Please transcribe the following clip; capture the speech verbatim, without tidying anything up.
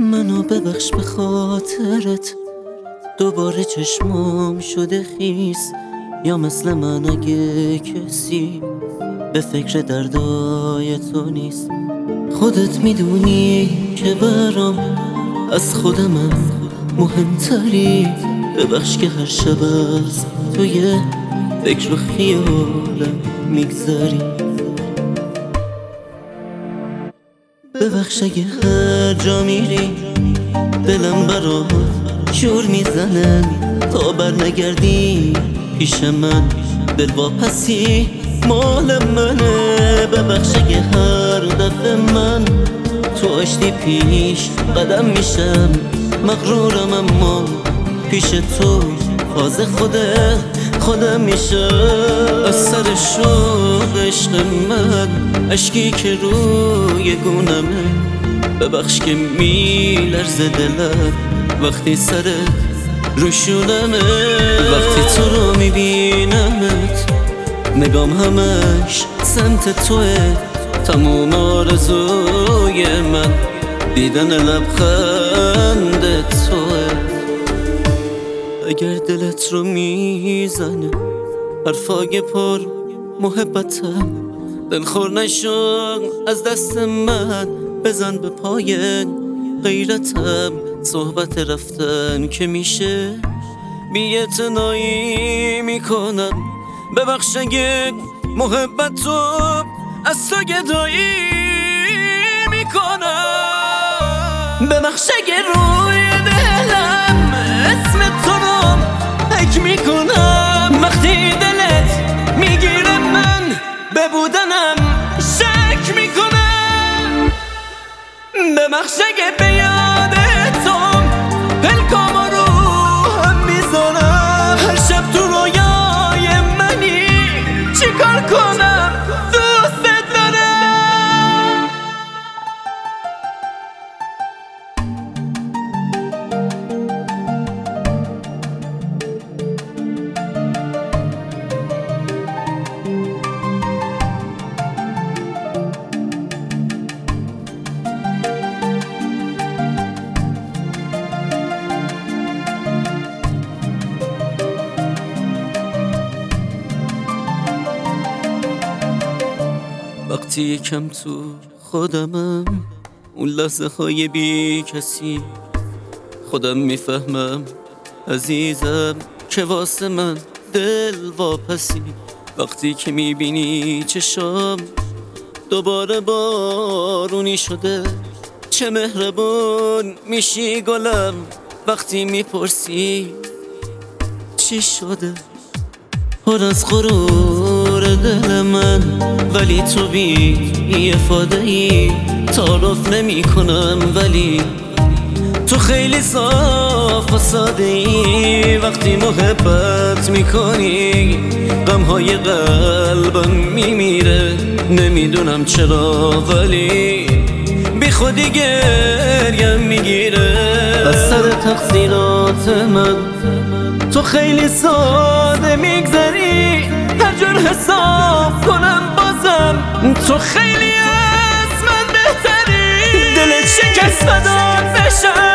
منو ببخش به خاطرت، دوباره چشمام شده خیس. یا مثل من اگه کسی به فکر دردای تو نیست. خودت میدونی که برام از خودمم مهمتری. ببخش که هر شب از توی فکر و خیالم میگذری. ببخش اگه هر جا میری دلم برات شور میزنه تا بر نگردی پیش من. دل واپسی مال منه. ببخش اگه هر دفعه من تو آشتی پیش قدم میشم مغرورم، اما پیش تو باز خوده خودم میشم. از سر شوق عشق من اشکی که روی گونمه. ببخش که میلرزه دلم وقتی سرت روشونمه. وقتی تو رو میبینمت نگام همش سمت توه. تموم آرزوی من دیدن لبخند توه. اگر دلت رو میزنه حرفای پر محبتم، دلخور نشو از دست من. بزن به پای غیرتم. صحبت رفتن که میشه بی‌اعتنایی میکنم. ببخش اگه محبت تو از تو گدایی میکنم. ببخش اگه روی دلم اسم تو رو حک میکنم. وقتی دلت میگیره من به بودنم شک میکنم. ببخش اگه به یاد تو پلکام رو هم میذارم. هر شب تو رویای منی چیکار کنم دوست دارم. وقتی یکم تو خودمم اون لحظه های بی کسی خودم میفهمم عزیزم که واسه من دل واپسی. وقتی که میبینی چشام دوباره بارونی شده، چه مهربون میشی گلم. وقتی میپرسی چی شده پر از غرور دل من، ولی تو بی افاده ای. تعارف نمی کنم ولی تو خیلی صاف و ساده ای. وقتی محبت میکنی غمهای قلبم میمیره. نمیدونم چرا ولی بی خودی گریم میگیره. از سر تقصیرات من تو خیلی ساده میگذری. هر جور حساب کنم بازم تو خیلی از من بهتری. دلت شکست فدات بشم